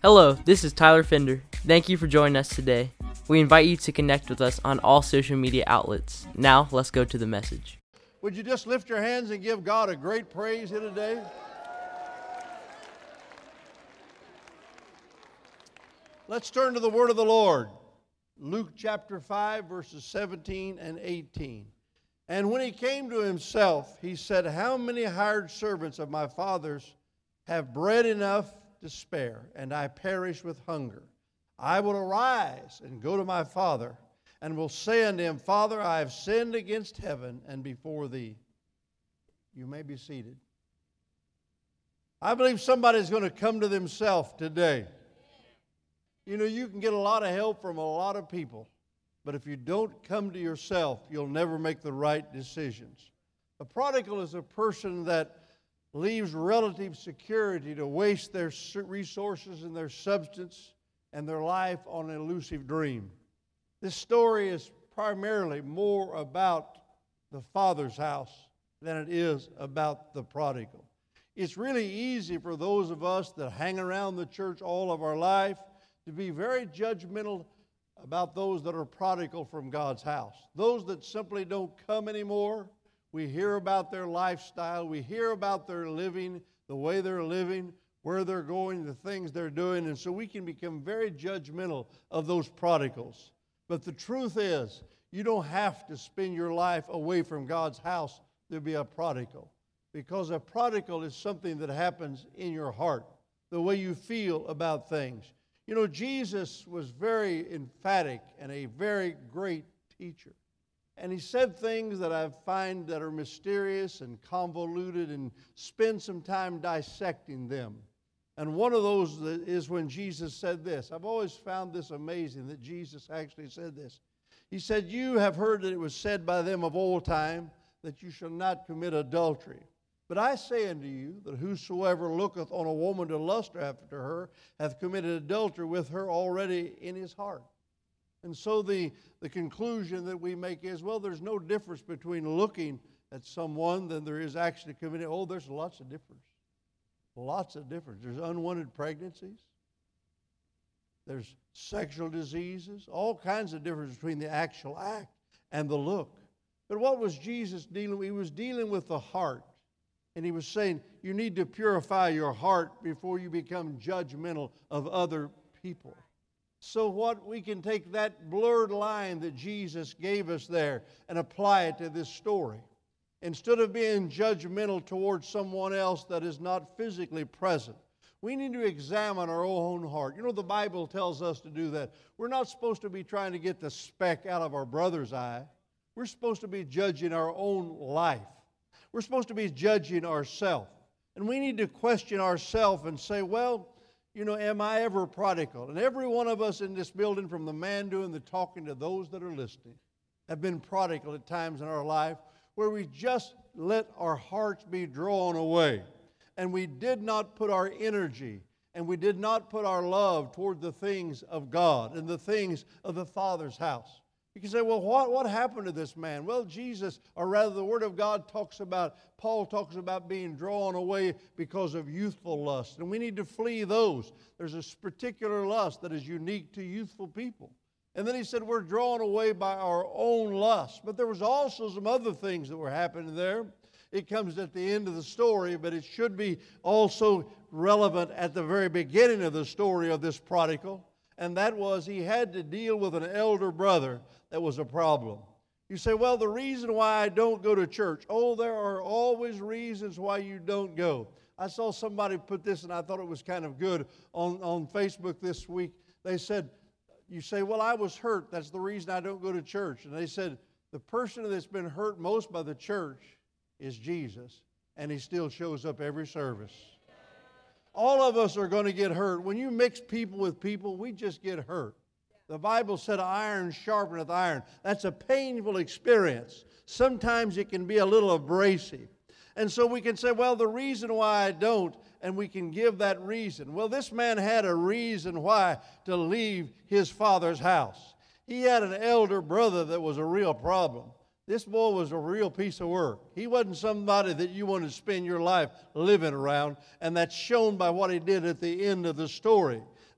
Hello, this is Tyler Fender. Thank you for joining us today. We invite you to connect with us on all social media outlets. Now, let's go to the message. Would you just lift your hands and give God a great praise here today? Let's turn to the word of the Lord. Luke chapter 5, verses 17 and 18. And when he came to himself, he said, "How many hired servants of my father's have bread enough to spare, and I perish with hunger? I will arise and go to my father, and will say unto him, Father, I have sinned against heaven and before thee." You may be seated. I believe somebody's going to come to themselves today. You know, you can get a lot of help from a lot of people, but if you don't come to yourself, you'll never make the right decisions. A prodigal is a person that leaves relative security to waste their resources and their substance and their life on an elusive dream. This story is primarily more about the Father's house than it is about the prodigal. It's really easy for those of us that hang around the church all of our life to be very judgmental about those that are prodigal from God's house. Those that simply don't come anymore. We hear about their lifestyle. We hear about their living, the way they're living, where they're going, the things they're doing. And so we can become very judgmental of those prodigals. But the truth is, you don't have to spend your life away from God's house to be a prodigal. Because a prodigal is something that happens in your heart, the way you feel about things. You know, Jesus was very emphatic and a very great teacher. And he said things that I find that are mysterious and convoluted, and spend some time dissecting them. And one of those is when Jesus said this. I've always found this amazing that Jesus actually said this. He said, "You have heard that it was said by them of old time that you shall not commit adultery. But I say unto you that whosoever looketh on a woman to lust after her hath committed adultery with her already in his heart." And so the conclusion that we make is, well, there's no difference between looking at someone than there is actually committing. Oh, there's lots of difference. Lots of difference. There's unwanted pregnancies. There's sexual diseases. All kinds of difference between the actual act and the look. But what was Jesus dealing with? He was dealing with the heart. And he was saying, you need to purify your heart before you become judgmental of other people. So what we can take that blurred line that Jesus gave us there and apply it to this story. Instead of being judgmental towards someone else that is not physically present, we need to examine our own heart. You know, the Bible tells us to do that. We're not supposed to be trying to get the speck out of our brother's eye. We're supposed to be judging our own life. We're supposed to be judging ourselves. And we need to question ourselves and say, well, you know, am I ever prodigal? And every one of us in this building, from the man doing the talking to those that are listening, have been prodigal at times in our life where we just let our hearts be drawn away. And we did not put our energy and we did not put our love toward the things of God and the things of the Father's house. You can say, well, what happened to this man? Well, Jesus, or rather the Word of God Paul talks about being drawn away because of youthful lust. And we need to flee those. There's a particular lust that is unique to youthful people. And then he said we're drawn away by our own lust. But there was also some other things that were happening there. It comes at the end of the story, but it should be also relevant at the very beginning of the story of this prodigal. And that was he had to deal with an elder brother that was a problem. You say, well, the reason why I don't go to church. Oh, there are always reasons why you don't go. I saw somebody put this, and I thought it was kind of good, on Facebook this week. They said, you say, well, I was hurt. That's the reason I don't go to church. And they said, the person that's been hurt most by the church is Jesus, and he still shows up every service. All of us are going to get hurt. When you mix people with people, we just get hurt. The Bible said iron sharpeneth iron. That's a painful experience. Sometimes it can be a little abrasive. And so we can say, well, the reason why I don't, and we can give that reason. Well, this man had a reason why to leave his father's house. He had an elder brother that was a real problem. This boy was a real piece of work. He wasn't somebody that you want to spend your life living around, and that's shown by what he did at the end of the story.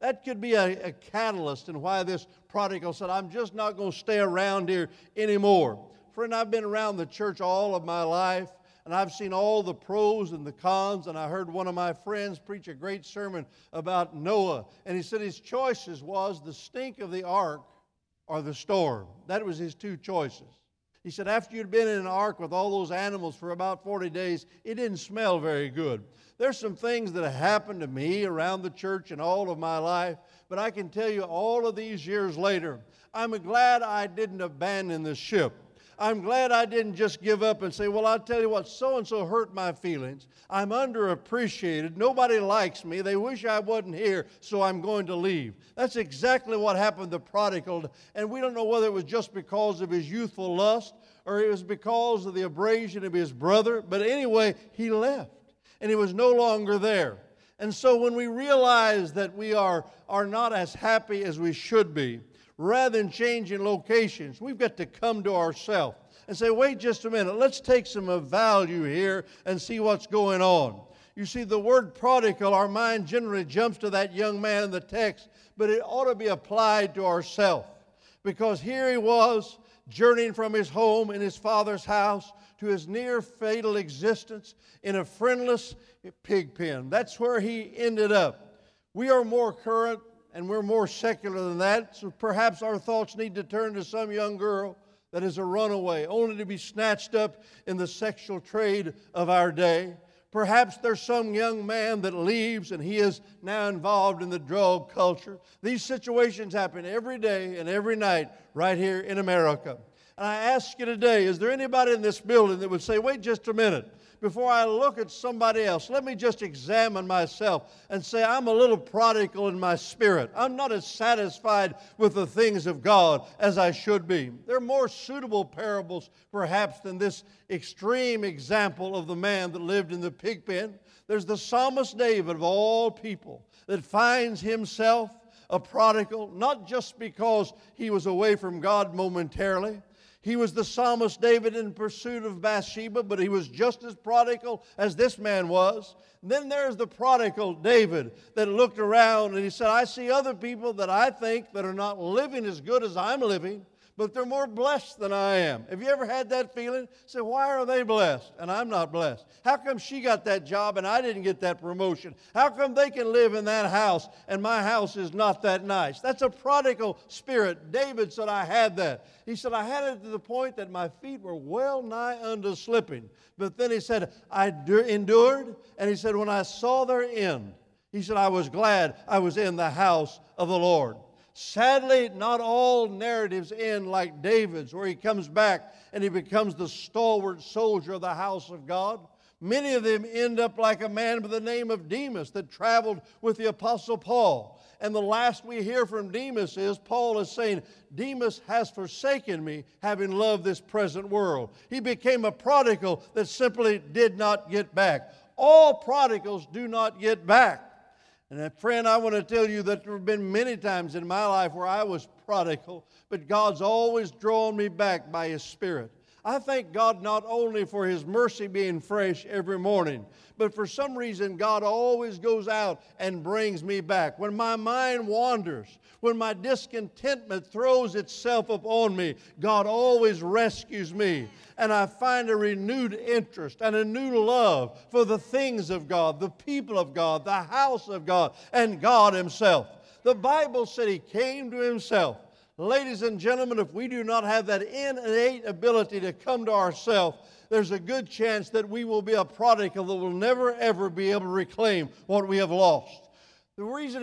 That could be a catalyst in why this prodigal said, I'm just not going to stay around here anymore. Friend, I've been around the church all of my life, and I've seen all the pros and the cons, and I heard one of my friends preach a great sermon about Noah, and he said his choices was the stink of the ark or the storm. That was his two choices. He said after you'd been in an ark with all those animals for about 40 days, it didn't smell very good. There's some things that have happened to me around the church in all of my life, but I can tell you all of these years later, I'm glad I didn't abandon the ship. I'm glad I didn't just give up and say, well, I'll tell you what, so-and-so hurt my feelings. I'm underappreciated. Nobody likes me. They wish I wasn't here, so I'm going to leave. That's exactly what happened to the prodigal. And we don't know whether it was just because of his youthful lust or it was because of the abrasion of his brother. But anyway, he left, and he was no longer there. And so when we realize that we are not as happy as we should be, rather than changing locations, we've got to come to ourselves and say, wait just a minute, let's take some of value here and see what's going on. You see, the word prodigal, our mind generally jumps to that young man in the text, but it ought to be applied to ourselves. Because here he was, journeying from his home in his father's house to his near fatal existence in a friendless pig pen. That's where he ended up. We are more current and we're more secular than that, so perhaps our thoughts need to turn to some young girl that is a runaway, only to be snatched up in the sexual trade of our day. Perhaps there's some young man that leaves and he is now involved in the drug culture. These situations happen every day and every night right here in America. And I ask you today, is there anybody in this building that would say, wait just a minute, before I look at somebody else, let me just examine myself and say I'm a little prodigal in my spirit. I'm not as satisfied with the things of God as I should be. There are more suitable parables, perhaps, than this extreme example of the man that lived in the pig pen. There's the psalmist David, of all people, that finds himself a prodigal, not just because he was away from God momentarily. He was the psalmist David in pursuit of Bathsheba, but he was just as prodigal as this man was. And then there's the prodigal David that looked around and he said, I see other people that I think that are not living as good as I'm living, but they're more blessed than I am. Have you ever had that feeling? Say, why are they blessed and I'm not blessed? How come she got that job and I didn't get that promotion? How come they can live in that house and my house is not that nice? That's a prodigal spirit. David said, I had that. He said, I had it to the point that my feet were well nigh unto slipping. But then he said, I endured. And he said, when I saw their end, he said, I was glad I was in the house of the Lord. Sadly, not all narratives end like David's, where he comes back and he becomes the stalwart soldier of the house of God. Many of them end up like a man by the name of Demas that traveled with the Apostle Paul. And the last we hear from Demas is Paul is saying, Demas has forsaken me, having loved this present world. He became a prodigal that simply did not get back. All prodigals do not get back. And friend, I want to tell you that there have been many times in my life where I was prodigal, but God's always drawn me back by His Spirit. I thank God not only for His mercy being fresh every morning, but for some reason God always goes out and brings me back. When my mind wanders, when my discontentment throws itself upon me, God always rescues me. And I find a renewed interest and a new love for the things of God, the people of God, the house of God, and God Himself. The Bible said He came to Himself. Ladies and gentlemen, if we do not have that innate ability to come to ourselves, there's a good chance that we will be a prodigal that will never, ever be able to reclaim what we have lost. The reason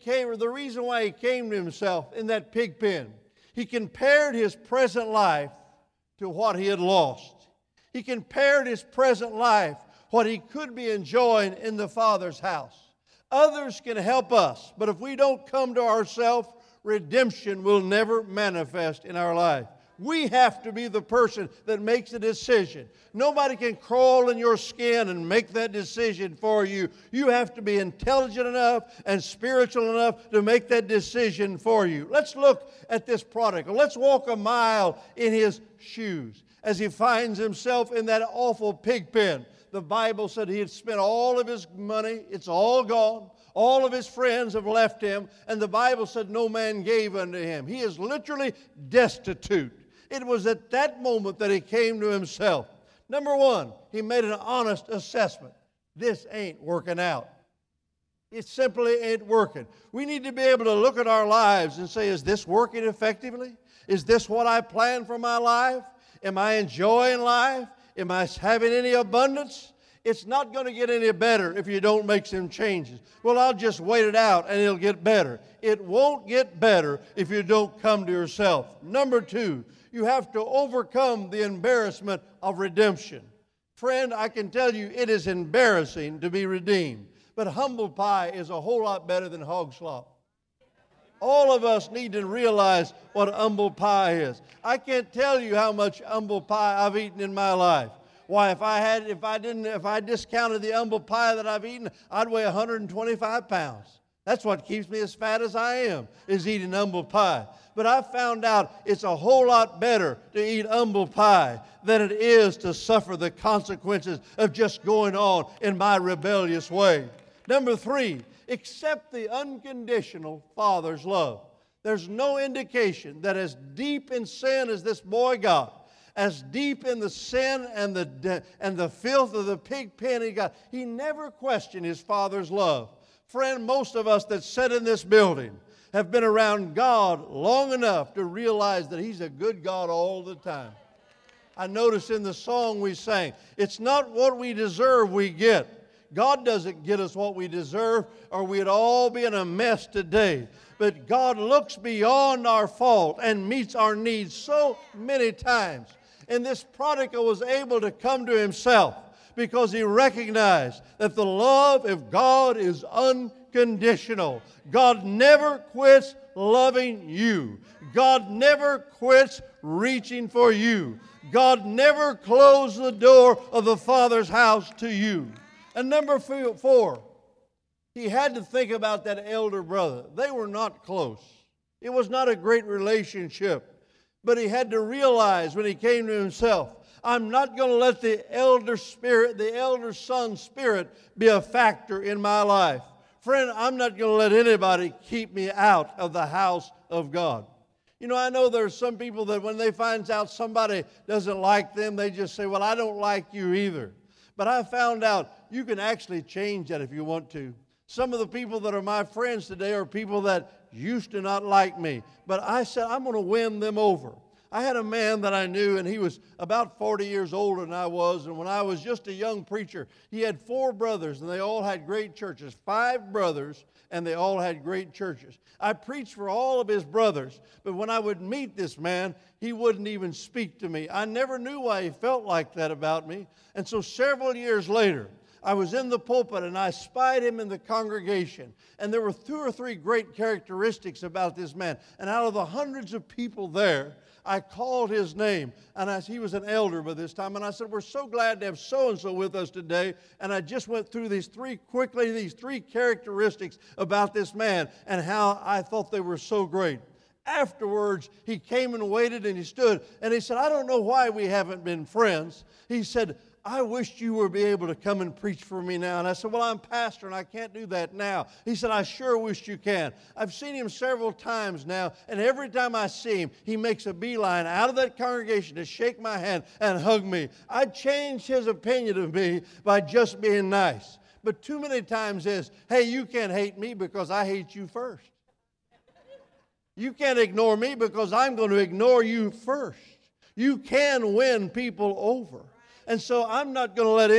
why He came to Himself in that pig pen, He compared His present life to what He had lost. He compared His present life, what He could be enjoying in the Father's house. Others can help us, but if we don't come to ourselves, redemption will never manifest in our life. We have to be the person that makes a decision. Nobody can crawl in your skin and make that decision for you. You have to be intelligent enough and spiritual enough to make that decision for you. Let's look at this prodigal. Let's walk a mile in his shoes as he finds himself in that awful pig pen. The Bible said he had spent all of his money. It's all gone. All of his friends have left him, and the Bible said no man gave unto him. He is literally destitute. It was at that moment that he came to himself. Number one, he made an honest assessment. This ain't working out. It simply ain't working. We need to be able to look at our lives and say, is this working effectively? Is this what I planned for my life? Am I enjoying life? Am I having any abundance? It's not going to get any better if you don't make some changes. Well, I'll just wait it out and it'll get better. It won't get better if you don't come to yourself. Number two, you have to overcome the embarrassment of redemption. Friend, I can tell you it is embarrassing to be redeemed. But humble pie is a whole lot better than hog slop. All of us need to realize what humble pie is. I can't tell you how much humble pie I've eaten in my life. Why, if I discounted the humble pie that I've eaten, I'd weigh 125 pounds. That's what keeps me as fat as I am, is eating humble pie. But I found out it's a whole lot better to eat humble pie than it is to suffer the consequences of just going on in my rebellious way. Number three, accept the unconditional Father's love. There's no indication that as deep in sin as this boy got, as deep in the sin and the filth of the pig pen he got, he never questioned his Father's love. Friend, most of us that sit in this building have been around God long enough to realize that He's a good God all the time. I noticed in the song we sang, it's not what we deserve we get. God doesn't get us what we deserve, or we'd all be in a mess today. But God looks beyond our fault and meets our needs so many times. And this prodigal was able to come to himself because he recognized that the love of God is unconditional. God never quits loving you. God never quits reaching for you. God never closed the door of the Father's house to you. And number four, he had to think about that elder brother. They were not close. It was not a great relationship. But he had to realize when he came to himself, I'm not going to let the elder spirit, the elder son spirit, be a factor in my life. Friend, I'm not going to let anybody keep me out of the house of God. You know, I know there's some people that when they find out somebody doesn't like them, they just say, well, I don't like you either. But I found out you can actually change that if you want to. Some of the people that are my friends today are people that used to not like me. But I said, I'm going to win them over. I had a man that I knew, and he was about 40 years older than I was. And when I was just a young preacher, he had 4 brothers, and they all had great churches. 5 brothers, and they all had great churches. I preached for all of his brothers, but when I would meet this man, he wouldn't even speak to me. I never knew why he felt like that about me. And so several years later, I was in the pulpit and I spied him in the congregation. And there were 2 or 3 great characteristics about this man. And out of the hundreds of people there, I called his name. And he was an elder by this time. And I said, we're so glad to have so-and-so with us today. And I just went through these 3 characteristics about this man and how I thought they were so great. Afterwards, he came and waited and he stood. And he said, I don't know why we haven't been friends. He said, I wish you would be able to come and preach for me now. And I said, well, I'm pastor and I can't do that now. He said, I sure wish you can. I've seen him several times now, and every time I see him, he makes a beeline out of that congregation to shake my hand and hug me. I changed his opinion of me by just being nice. But too many times is, hey, you can't hate me because I hate you first. You can't ignore me because I'm going to ignore you first. You can win people over. And so I'm not going to let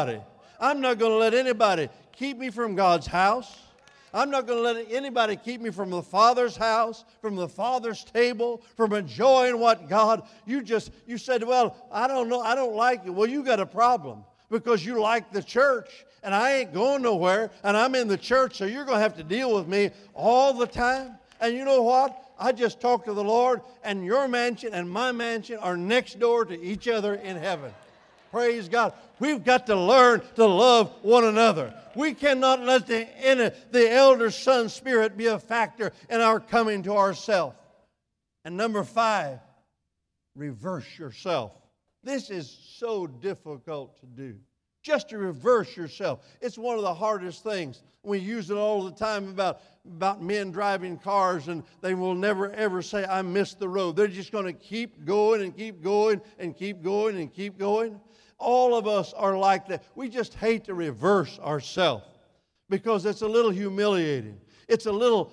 anybody keep me from God's house. I'm not going to let anybody keep me from the Father's house, from the Father's table, from enjoying what God, you said, well, I don't know, I don't like you. Well, you got a problem because you like the church and I ain't going nowhere and I'm in the church, so you're going to have to deal with me all the time. And you know what? I just talked to the Lord, and your mansion and my mansion are next door to each other in heaven. Praise God. We've got to learn to love one another. We cannot let the elder son spirit be a factor in our coming to ourselves. And number 5, reverse yourself. This is so difficult to do. just to reverse yourself. It's one of the hardest things. We use it all the time about men driving cars, and they will never, ever say, I missed the road. They're just going to keep going and keep going and keep going and keep going. All of us are like that. We just hate to reverse ourselves because it's a little humiliating. It's a little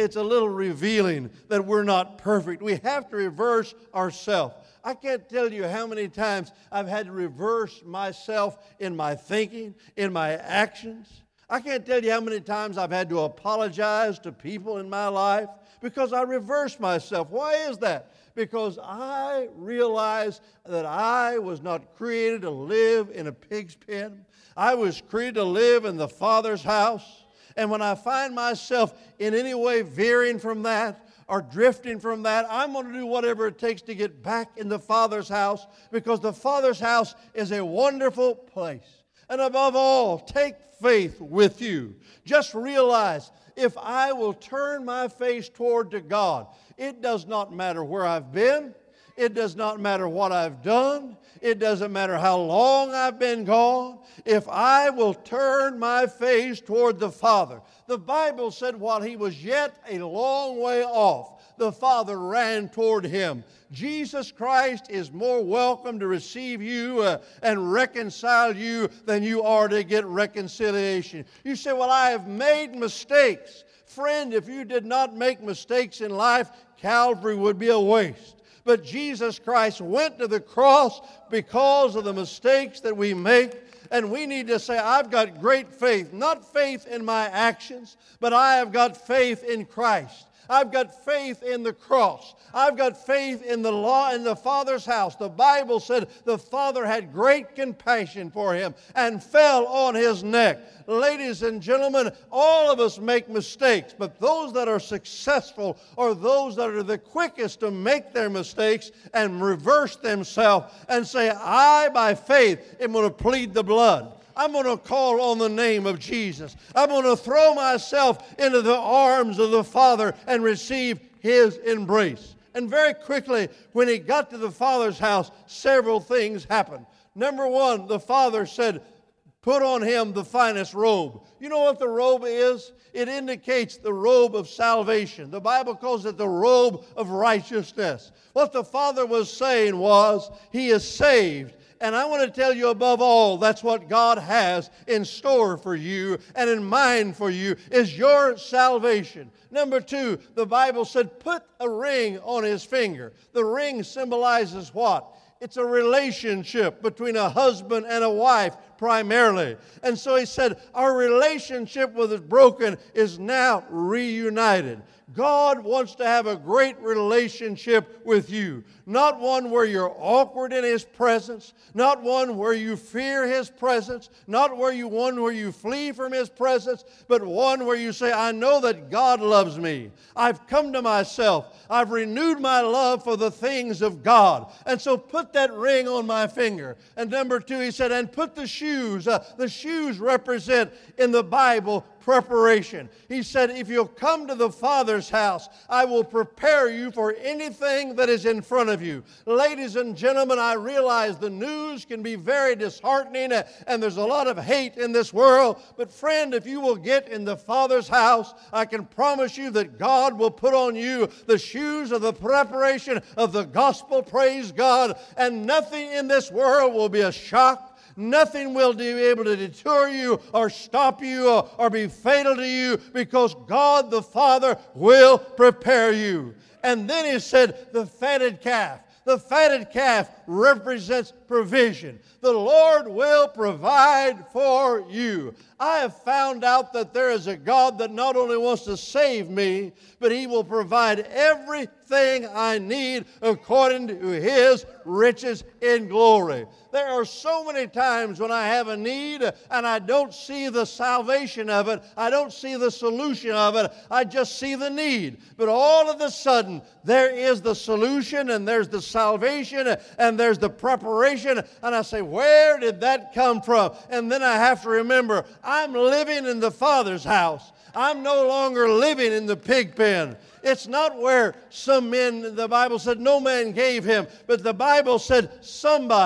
revealing that we're not perfect. We have to reverse ourselves. I can't tell you how many times I've had to reverse myself in my thinking, in my actions. I can't tell you how many times I've had to apologize to people in my life because I reversed myself. Why is that? Because I realized that I was not created to live in a pig's pen. I was created to live in the Father's house. And when I find myself in any way veering from that or drifting from that, I'm going to do whatever it takes to get back in the Father's house, because the Father's house is a wonderful place. And above all, take faith with you. Just realize, if I will turn my face toward to God, it does not matter where I've been. It does not matter what I've done. It doesn't matter how long I've been gone. If I will turn my face toward the Father. The Bible said while he was yet a long way off, the Father ran toward him. Jesus Christ is more welcome to receive you and reconcile you than you are to get reconciliation. You say, well, I have made mistakes. Friend, if you did not make mistakes in life, Calvary would be a waste. But Jesus Christ went to the cross because of the mistakes that we make. And we need to say, I've got great faith. Not faith in my actions, but I have got faith in Christ. I've got faith in the cross. I've got faith in the law in the Father's house. The Bible said the Father had great compassion for him and fell on his neck. Ladies and gentlemen, all of us make mistakes, but those that are successful are those that are the quickest to make their mistakes and reverse themselves and say, I, by faith, am going to plead the blood. I'm going to call on the name of Jesus. I'm going to throw myself into the arms of the Father and receive his embrace. And very quickly, when he got to the Father's house, several things happened. Number one, the Father said, put on him the finest robe. You know what the robe is? It indicates the robe of salvation. The Bible calls it the robe of righteousness. What the Father was saying was, he is saved. And I want to tell you, above all, that's what God has in store for you and in mind for you is your salvation. Number two, the Bible said, put a ring on his finger. The ring symbolizes what? It's a relationship between a husband and a wife primarily. And so he said, our relationship was broken is now reunited. God wants to have a great relationship with you. Not one where you're awkward in his presence, not one where you fear his presence, not one where you flee from his presence, but one where you say, I know that God loves me. I've come to myself. I've renewed my love for the things of God. And so put that ring on my finger. And number two, he said, and put the shoes. The shoes represent in the Bible preparation. He said, if you'll come to the Father's house, I will prepare you for anything that is in front of you. Ladies and gentlemen, I realize the news can be very disheartening and there's a lot of hate in this world. But friend, if you will get in the Father's house, I can promise you that God will put on you the shoes of the preparation of the gospel, praise God, and nothing in this world will be a shock. Nothing will be able to deter you or stop you or be fatal to you, because God the Father will prepare you. And then he said, the fatted calf. The fatted calf represents provision. The Lord will provide for you. I have found out that there is a God that not only wants to save me, but he will provide everything I need according to his riches in glory. There are so many times when I have a need and I don't see the salvation of it. I don't see the solution of it. I just see the need. But all of a sudden, there is the solution and there's the salvation and there's the preparation. And I say, where did that come from? And then I have to remember, I'm living in the Father's house. I'm no longer living in the pig pen. It's not where some men, the Bible said, no man gave him. But the Bible said somebody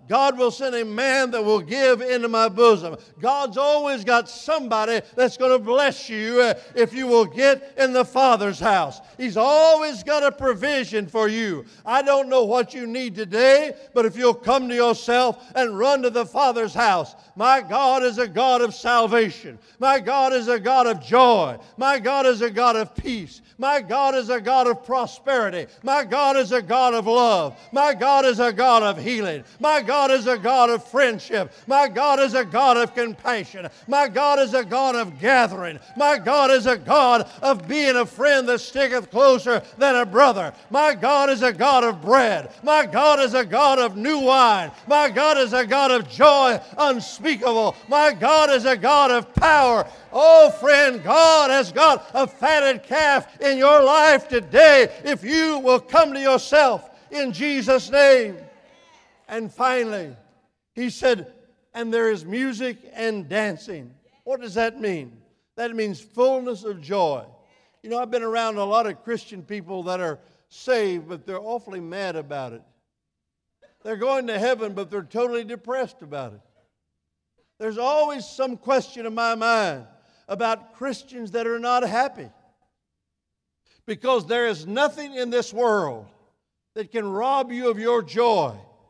God will send a man that will give into my bosom. God's always got somebody that's going to bless you if you will get in the Father's house. He's always got a provision for you. I don't know what you need today, but if you'll come to yourself and run to the Father's house, my God is a God of salvation. My God is a God of joy. My God is a God of peace. My God is a God of prosperity. My God is a God of love. My God is a God of healing. My God is a God of friendship. My God is a God of compassion. My God is a God of gathering. My God is a God of being a friend that sticketh closer than a brother. My God is a God of bread. My God is a God of new wine. My God is a God of joy unspeakable. My God is a God of power. Oh, friend, God has got a fatted calf in your life today if you will come to yourself in Jesus' name. And finally, he said, and there is music and dancing. What does that mean? That means fullness of joy. You know, I've been around a lot of Christian people that are saved, but they're awfully mad about it. They're going to heaven, but they're totally depressed about it. There's always some question in my mind about Christians that are not happy. Because there is nothing in this world that can rob you of your joy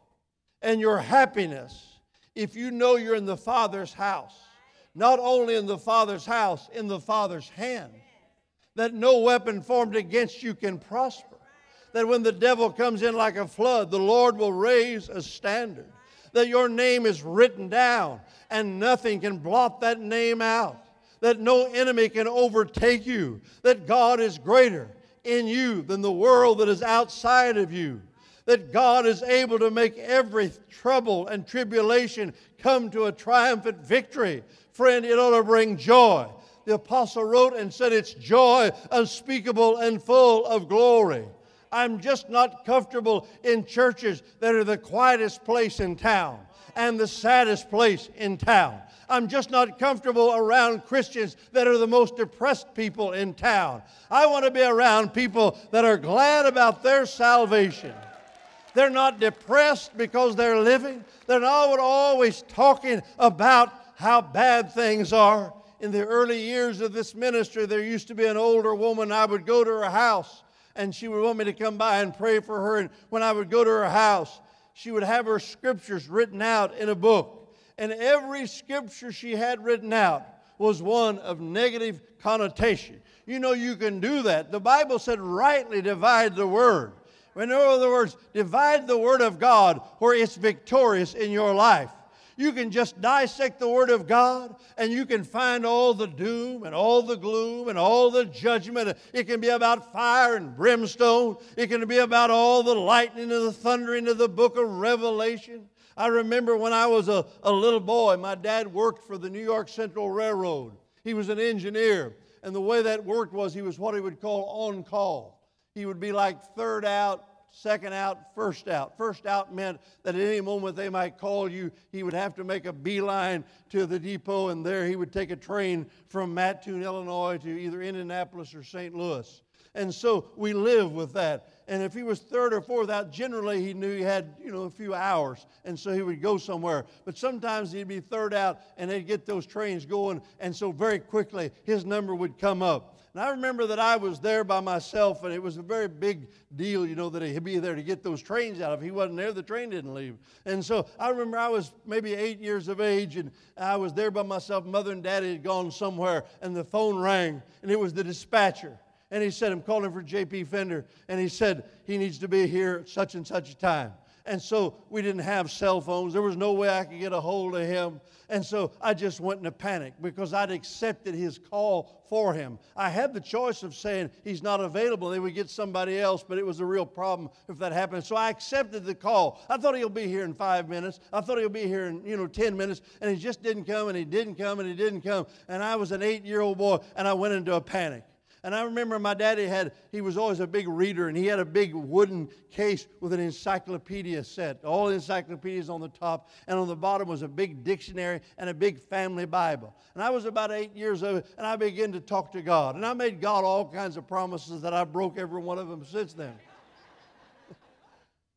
and your happiness if you know you're in the Father's house. Not only in the Father's house, in the Father's hand. That no weapon formed against you can prosper. That when the devil comes in like a flood, the Lord will raise a standard. That your name is written down and nothing can blot that name out. That no enemy can overtake you. That God is greater in you than the world that is outside of you. That God is able to make every trouble and tribulation come to a triumphant victory. Friend, it ought to bring joy. The apostle wrote and said it's joy unspeakable and full of glory. I'm just not comfortable in churches that are the quietest place in town and the saddest place in town. I'm just not comfortable around Christians that are the most depressed people in town. I want to be around people that are glad about their salvation. They're not depressed because they're living. They're not always talking about how bad things are. In the early years of this ministry, there used to be an older woman. I would go to her house, and she would want me to come by and pray for her. And when I would go to her house, she would have her scriptures written out in a book. And every scripture she had written out was one of negative connotation. You know, you can do that. The Bible said, rightly divide the word. In other words, divide the word of God where it's victorious in your life. You can just dissect the Word of God and you can find all the doom and all the gloom and all the judgment. It can be about fire and brimstone. It can be about all the lightning and the thundering of the book of Revelation. I remember when I was a little boy, my dad worked for the New York Central Railroad. He was an engineer. And the way that worked was he was what he would call on call. He would be like third out, second out, first out. First out meant that at any moment they might call you. He would have to make a beeline to the depot, and there he would take a train from Mattoon, Illinois to either Indianapolis or St. Louis. And so we live with that. And if he was third or fourth out, generally he knew he had, a few hours. And so he would go somewhere. But sometimes he'd be third out and they'd get those trains going. And so very quickly his number would come up. And I remember that I was there by myself, and it was a very big deal, that he'd be there to get those trains out. If he wasn't there, the train didn't leave. And so I remember I was maybe 8 years of age, and I was there by myself. Mother and Daddy had gone somewhere, and the phone rang, and it was the dispatcher. And he said, I'm calling for J.P. Fender. And he said, he needs to be here at such and such a time. And so we didn't have cell phones. There was no way I could get a hold of him. And so I just went in a panic because I'd accepted his call for him. I had the choice of saying he's not available. They would get somebody else, but it was a real problem if that happened. So I accepted the call. I thought he'll be here in 5 minutes. I thought he'll be here in 10 minutes. And he just didn't come, and he didn't come, and he didn't come. And I was an 8-year-old boy, and I went into a panic. And I remember my daddy he was always a big reader, and he had a big wooden case with an encyclopedia set. All the encyclopedias on the top, and on the bottom was a big dictionary and a big family Bible. And I was about 8 years old, and I began to talk to God. And I made God all kinds of promises that I broke every one of them since then.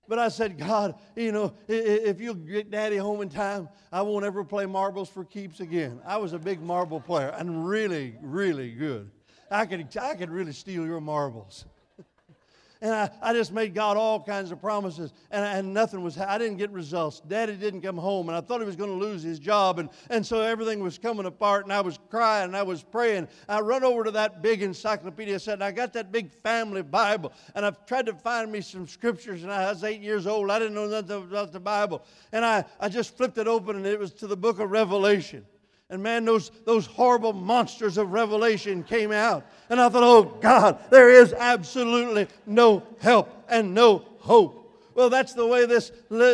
But I said, God, if you'll get Daddy home in time, I won't ever play marbles for keeps again. I was a big marble player and really, really good. I could really steal your marbles. And I just made God all kinds of promises, and nothing was, I didn't get results. Daddy didn't come home, and I thought he was going to lose his job, and so everything was coming apart, and I was crying, and I was praying. I run over to that big encyclopedia set, and I got that big family Bible, and I've tried to find me some scriptures, and I was 8 years old. I didn't know nothing about the Bible, and I just flipped it open, and it was to the book of Revelation. And man, those horrible monsters of Revelation came out. And I thought, oh God, there is absolutely no help and no hope. Well, that's the way this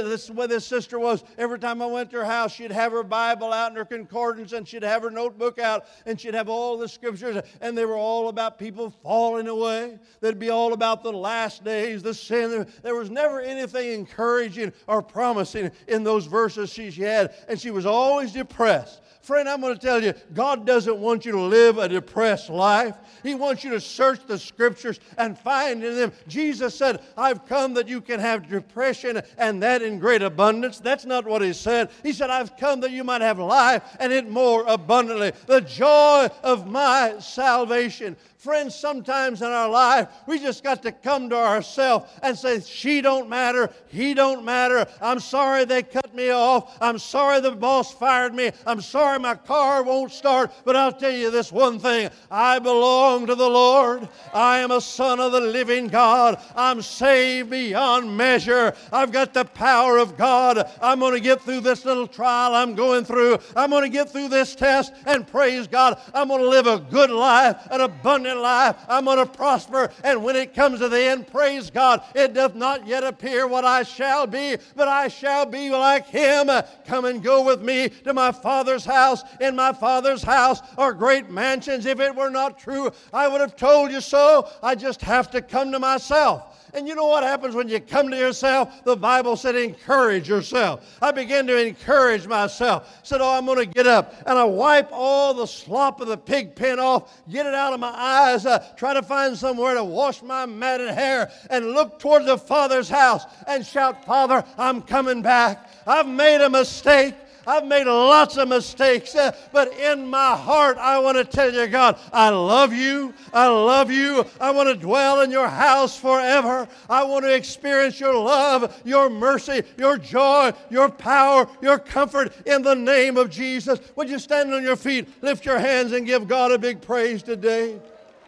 sister was. Every time I went to her house, she'd have her Bible out and her concordance, and she'd have her notebook out, and she'd have all the scriptures, and they were all about people falling away. They'd be all about the last days, the sin. There was never anything encouraging or promising in those verses she had, and she was always depressed. Friend, I'm going to tell you, God doesn't want you to live a depressed life. He wants you to search the Scriptures and find in them. Jesus said, I've come that you can have depression and that in great abundance. That's not what He said. He said, I've come that you might have life and it more abundantly. The joy of my salvation. Friends, sometimes in our life, we just got to come to ourselves and say, she don't matter, he don't matter. I'm sorry they cut me off. I'm sorry the boss fired me. I'm sorry my car won't start. But I'll tell you this one thing. I belong to the Lord. I am a son of the living God. I'm saved beyond measure. I've got the power of God. I'm going to get through this little trial I'm going through. I'm going to get through this test, and praise God, I'm going to live a good life, an abundant life. I'm going to prosper, and when it comes to the end, praise God, it doth not yet appear what I shall be, but I shall be like Him. Come and go with me to my Father's house. In my Father's house are great mansions. If it were not true, I would have told you so. I just have to come to myself. And you know what happens when you come to yourself? The Bible said encourage yourself. I began to encourage myself. Said, oh, I'm going to get up. And I wipe all the slop of the pig pen off, get it out of my eyes, try to find somewhere to wash my matted hair, and look toward the Father's house and shout, Father, I'm coming back. I've made a mistake. I've made lots of mistakes, but in my heart, I want to tell you, God, I love you. I love you. I want to dwell in your house forever. I want to experience your love, your mercy, your joy, your power, your comfort in the name of Jesus. Would you stand on your feet, lift your hands, and give God a big praise today?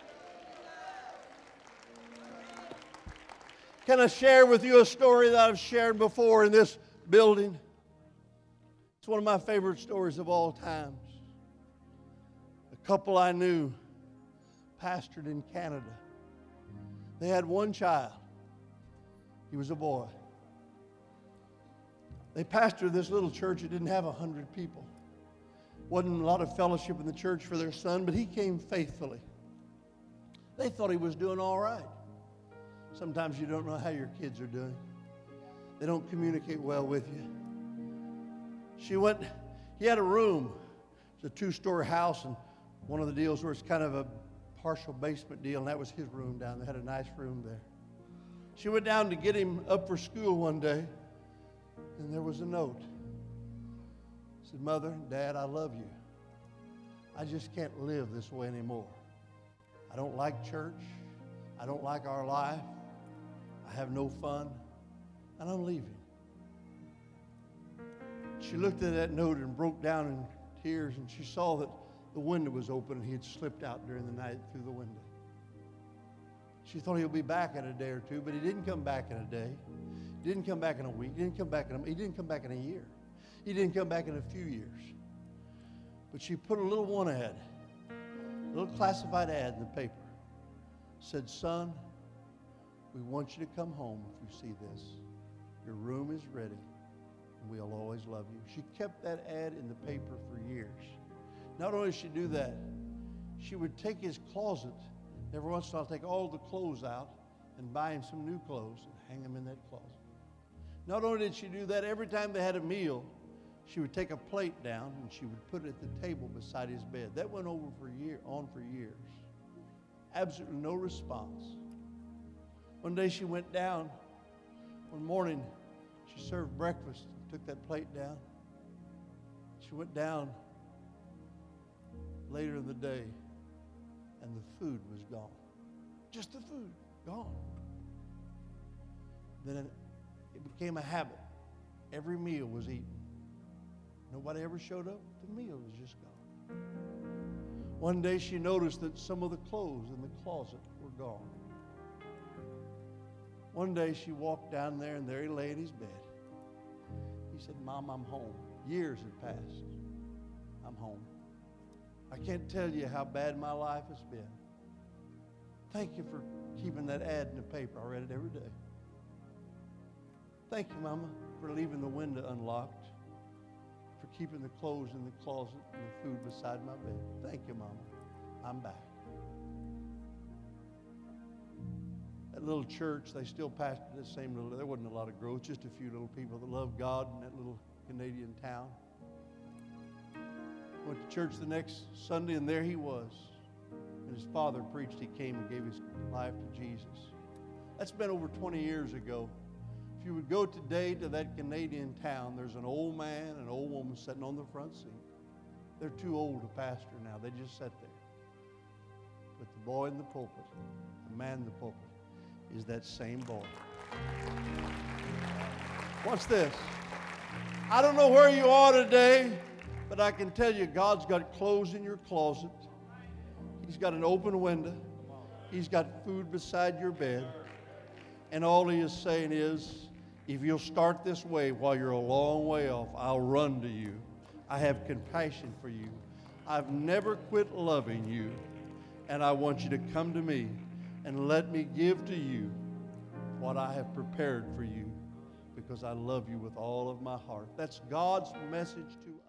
Can I share with you a story that I've shared before in this building? It's one of my favorite stories of all times. A couple I knew pastored in Canada. They had one child. He was a boy. They pastored this little church that didn't have 100 people. Wasn't a lot of fellowship in the church for their son, but he came faithfully. They thought he was doing all right. Sometimes you don't know how your kids are doing. They don't communicate well with you. He had a room. It's a 2-story house, and one of the deals where it's kind of a partial basement deal, and that was his room down. They had a nice room there. She went down to get him up for school one day, and there was a note. It said, Mother, Dad, I love you. I just can't live this way anymore. I don't like church. I don't like our life. I have no fun, and I'm leaving. She looked at that note and broke down in tears, and she saw that the window was open and he had slipped out during the night through the window. She thought he'll be back in a day or two, but he didn't come back in a day. He didn't come back in a week. He didn't come back in a year. He didn't come back in a few years. But she put a little one ad, a little classified ad in the paper. Said, son, we want you to come home if you see this. Your room is ready. We'll always love you. She kept that ad in the paper for years. Not only did she do that, she would take his closet, every once in a while take all the clothes out and buy him some new clothes and hang them in that closet. Not only did she do that, every time they had a meal, she would take a plate down and she would put it at the table beside his bed. That went on for years. Absolutely no response. One day she went down One morning, she served breakfast, took that plate down. She went down later in the day, and the food was gone. Just the food, gone. Then it became a habit. Every meal was eaten. Nobody ever showed up. The meal was just gone. One day she noticed that some of the clothes in the closet were gone. One day she walked down there, and there he lay in his bed. He said, "Mom, I'm home." Years had passed. I'm home. I can't tell you how bad my life has been. Thank you for keeping that ad in the paper. I read it every day. Thank you, Mama, for leaving the window unlocked, for keeping the clothes in the closet and the food beside my bed. Thank you, Mama. I'm back. That little church, they still pastored the same little, there wasn't a lot of growth, just a few little people that loved God in that little Canadian town. Went to church the next Sunday, and there he was. And his father preached. He came and gave his life to Jesus. That's been over 20 years ago. If you would go today to that Canadian town, there's an old man and an old woman sitting on the front seat. They're too old to pastor now. They just sit there. But the boy in the pulpit, the man in the pulpit, is that same boy. Watch this. I don't know where you are today, but I can tell you God's got clothes in your closet. He's got an open window. He's got food beside your bed. And all he is saying is, if you'll start this way while you're a long way off, I'll run to you. I have compassion for you. I've never quit loving you. And I want you to come to me and let me give to you what I have prepared for you, because I love you with all of my heart. That's God's message to us.